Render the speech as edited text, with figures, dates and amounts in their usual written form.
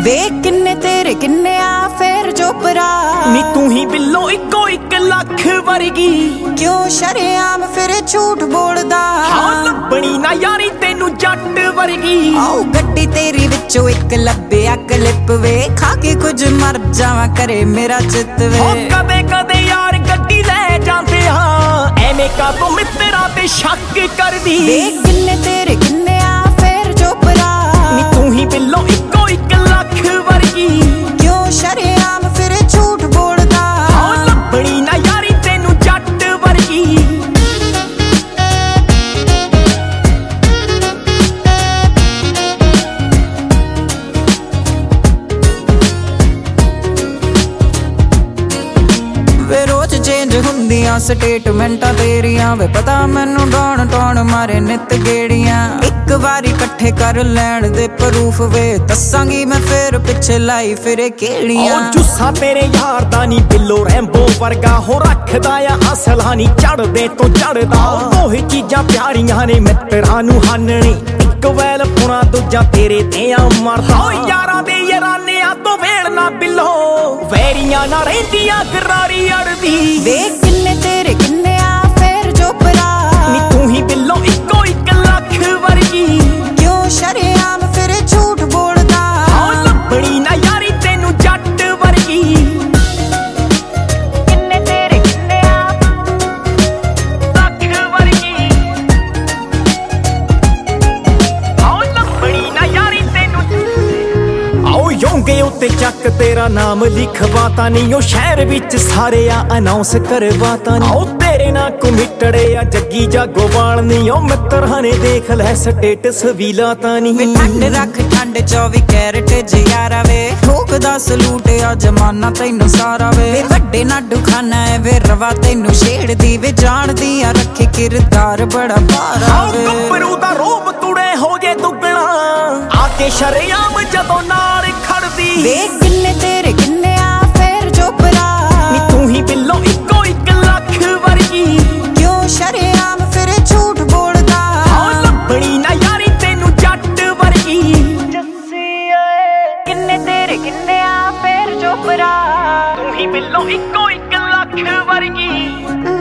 वे किन्ने तेरे किन्ने आ फिर जो परा नी तू ही बिल्लो इको 1 लाख वर्गी क्यों शरेआम फिर झूठ बोलदा हाँ लभनी ना यारी तेनू जट वर्गी आओ गड्डी तेरी विचों 1 लभ्या क्लिप वे खा के कुछ मर जावा करे मेरा चित वे कदे कदे यार गड्डी ले जांदे हाँ एवें का तो मित्रा ते शक कर दी वे किन्ने तेरे किन्ने आ फिर जो परा नी तू ही बिल्लो इको 1 लाख वर्गी क्यों शरेआम फिर झूठ बोलदा हाँ लभनी ना यारी तेनू जट वर्गी वे रोज चेंज हुंदियां स्टेटमेंटां तेरियां वे पता मैनू डौन टौन मारे नित गेड़ियां एक बारी इकट्ठे कर लैण दे प्रूफ वे दसांगी मैं फिर पिछे लाई फिरे केड़ियां जुस्सा तेरे यार दा नी बिल्लो रैंबो वर्गा हो रखदा आ असला नी चढ़दे तो चढ़दा ओही चीजां प्यारियां ने मित्तरां नू हानणे एक वैल पुणा दूजा तेरे ते आ मरदा ओ यारां दे यारानियां तो वेल ना बिल्लो वैरियां ना रहिंदियां करारी अड़दी वे किन्ने तेरे किन्ने आ फिर जो परा नी तू ही बिल्लो इको 1 लाख वर्गी क्यों शरेआम फिर झूठ बोलदा हाँ लभनी ना यारी तेनू जट वर्गी किन्ने तेरे किन्ने आ लाख वर्गी हाँ लभनी ना यारी तेनू आओ योंगे उत्ते चक तेरा नाम लिखवाता नहीं ओ शहर विच सारे आ अनाउंस करवाता नहीं आओ तेरे ना कमिटड़े आ जग्गी जागोवाल नहीं ओ मित्तरां ने देख लै स्टेटस भी लाता वे नहीं ठंड रख ठंड 24 कैरेट जियारा वे ठोकदा सलूट आ जमाना तैनू सारा वे वड्डे ना दुखाना है वे रवा तैनू छेड़दी वे जानदी आ रखे किरदार बड़ा भारा वे गब्बरू दा रूप तुड़े हो जे दुगना आके शरेआम जदों नाल खड़दी वे किन्ने तेरे किन्ने आ फिर जो परा नी तू ही बिल्लो इको 1 लाख वर्गी क्यों शरेआम फिर झूठ बोलदा हाँ लभनी ना यारी तेनू जट वर्गी किन्ने तेरे किन्ने आ फिर जो परा तू ही बिल्लो इको 1 लाख वर्गी